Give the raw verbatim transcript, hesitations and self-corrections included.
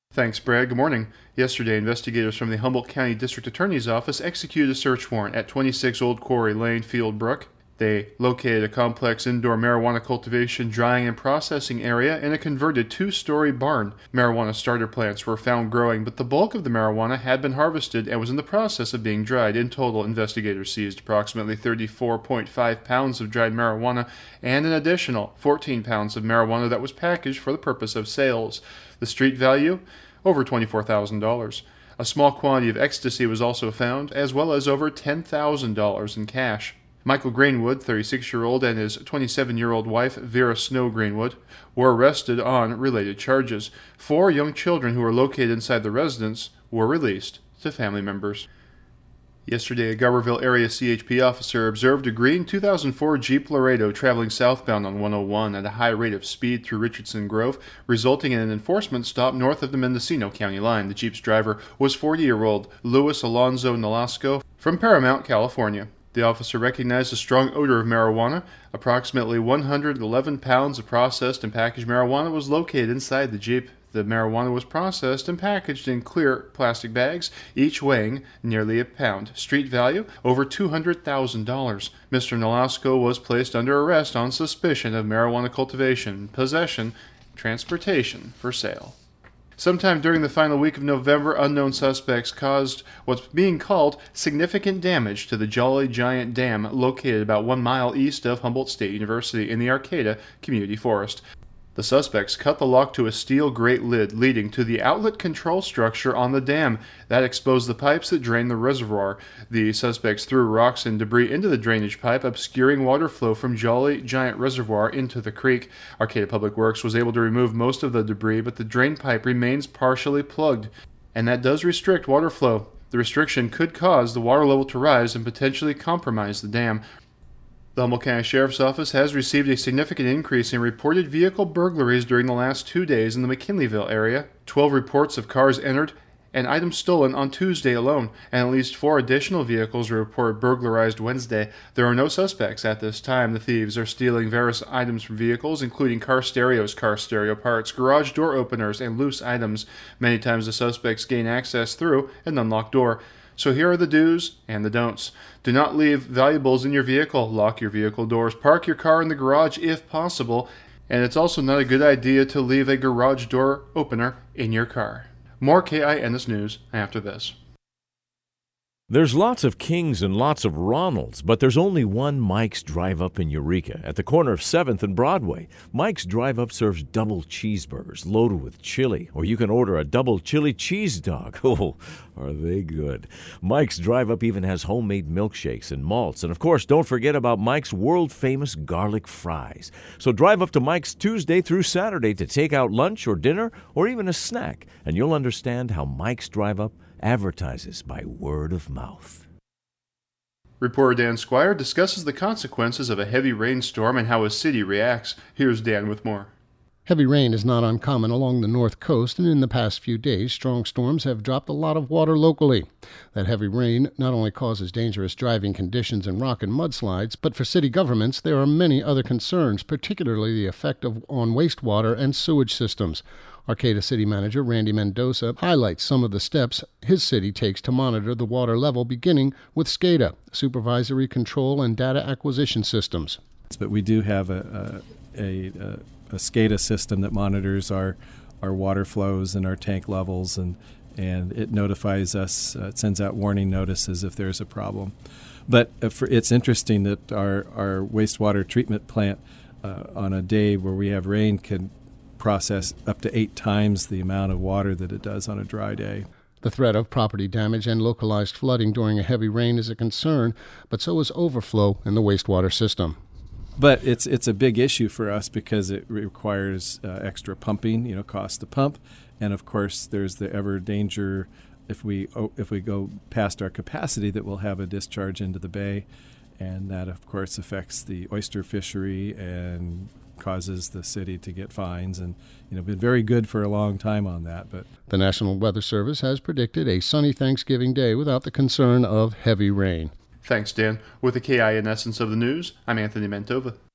Thanks, Brad. Good morning. Yesterday, investigators from the Humboldt County District Attorney's Office executed a search warrant at twenty-six Old Quarry Lane, Field Brook. They located a complex indoor marijuana cultivation, drying, and processing area in a converted two-story barn. Marijuana starter plants were found growing, but the bulk of the marijuana had been harvested and was in the process of being dried. In total, investigators seized approximately thirty-four point five pounds of dried marijuana and an additional fourteen pounds of marijuana that was packaged for the purpose of sales. The street value? Over twenty-four thousand dollars. A small quantity of ecstasy was also found, as well as over ten thousand dollars in cash. Michael Greenwood, thirty-six-year-old, and his twenty-seven-year-old wife, Vera Snow Greenwood, were arrested on related charges. Four young children who were located inside the residence were released to family members. Yesterday, a Garberville area C H P officer observed a green two thousand four Jeep Laredo traveling southbound on one oh one at a high rate of speed through Richardson Grove, resulting in an enforcement stop north of the Mendocino County line. The Jeep's driver was forty-year-old Luis Alonzo Nolasco from Paramount, California. The officer recognized a strong odor of marijuana. Approximately one hundred eleven pounds of processed and packaged marijuana was located inside the Jeep. The marijuana was processed and packaged in clear plastic bags, each weighing nearly a pound. Street value? Over two hundred thousand dollars. Mister Nolasco was placed under arrest on suspicion of marijuana cultivation, possession, transportation for sale. Sometime during the final week of November, unknown suspects caused what's being called significant damage to the Jolly Giant Dam, located about one mile east of Humboldt State University in the Arcata Community Forest. The suspects cut the lock to a steel grate lid leading to the outlet control structure on the dam. That exposed the pipes that drain the reservoir. The suspects threw rocks and debris into the drainage pipe, obscuring water flow from Jolly Giant Reservoir into the creek. Arcata Public Works was able to remove most of the debris, but the drain pipe remains partially plugged, and that does restrict water flow. The restriction could cause the water level to rise and potentially compromise the dam. The Humboldt County Sheriff's Office has received a significant increase in reported vehicle burglaries during the last two days in the McKinleyville area. Twelve reports of cars entered and items stolen on Tuesday alone, and at least four additional vehicles were reported burglarized Wednesday. There are no suspects at this time. The thieves are stealing various items from vehicles, including car stereos, car stereo parts, garage door openers, and loose items. Many times the suspects gain access through an unlocked door. So here are the do's and the don'ts. Do not leave valuables in your vehicle. Lock your vehicle doors. Park your car in the garage if possible. And it's also not a good idea to leave a garage door opener in your car. More K I N S News after this. There's lots of Kings and lots of Ronalds, but there's only one Mike's Drive-Up in Eureka at the corner of seventh and Broadway. Mike's Drive-Up serves double cheeseburgers loaded with chili, or you can order a double chili cheese dog. Oh, are they good. Mike's Drive-Up even has homemade milkshakes and malts. And, of course, don't forget about Mike's world-famous garlic fries. So drive up to Mike's Tuesday through Saturday to take out lunch or dinner or even a snack, and you'll understand how Mike's Drive-Up advertises by word of mouth. Reporter Dan Squire discusses the consequences of a heavy rainstorm and how a city reacts. Here's Dan with more. Heavy rain is not uncommon along the north coast, and in the past few days, strong storms have dropped a lot of water locally. That heavy rain not only causes dangerous driving conditions and rock and mudslides, but for city governments, there are many other concerns, particularly the effect of, on wastewater and sewage systems. Arcata City Manager Randy Mendoza highlights some of the steps his city takes to monitor the water level, beginning with SCADA, Supervisory Control and Data Acquisition Systems. But we do have a, a, a, a SCADA system that monitors our, our water flows and our tank levels, and, and it notifies us, uh, it sends out warning notices if there's a problem. But uh, for, it's interesting that our, our wastewater treatment plant uh, on a day where we have rain can process up to eight times the amount of water that it does on a dry day. The threat of property damage and localized flooding during a heavy rain is a concern, but so is overflow in the wastewater system. But it's it's a big issue for us because it requires uh, extra pumping, you know, cost to pump, and of course there's the ever danger if we oh, if we go past our capacity that we'll have a discharge into the bay, and that of course affects the oyster fishery and causes the city to get fines, and you know been very good for a long time on that. But the National Weather Service has predicted a sunny Thanksgiving Day without the concern of heavy rain. Thanks, Dan. With the K I N essence of the news, I'm Anthony Mantova.